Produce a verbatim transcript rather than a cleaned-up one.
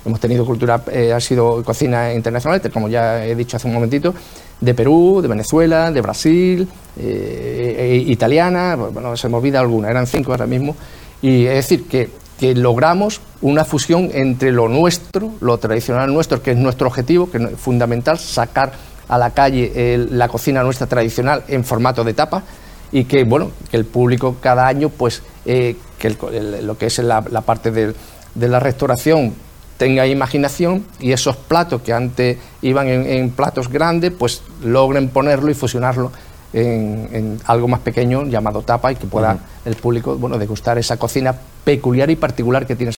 hemos tenido cultura, eh, ha sido cocina internacional, como ya he dicho hace un momentito, de Perú, de Venezuela, de Brasil, eh, eh, italiana, bueno, se me olvida alguna, eran cinco ahora mismo, y es decir, que, que logramos una fusión entre lo nuestro, lo tradicional nuestro, que es nuestro objetivo, que es fundamental, sacar a la calle eh, la cocina nuestra tradicional en formato de tapa, y que, bueno, que el público cada año, pues, eh, que el, el, lo que es la, la parte de, de la restauración tenga imaginación, y esos platos que antes iban en, en platos grandes, pues logren ponerlo y fusionarlo en, en algo más pequeño llamado tapa, y que pueda uh-huh. el público, bueno, degustar esa cocina peculiar y particular que tiene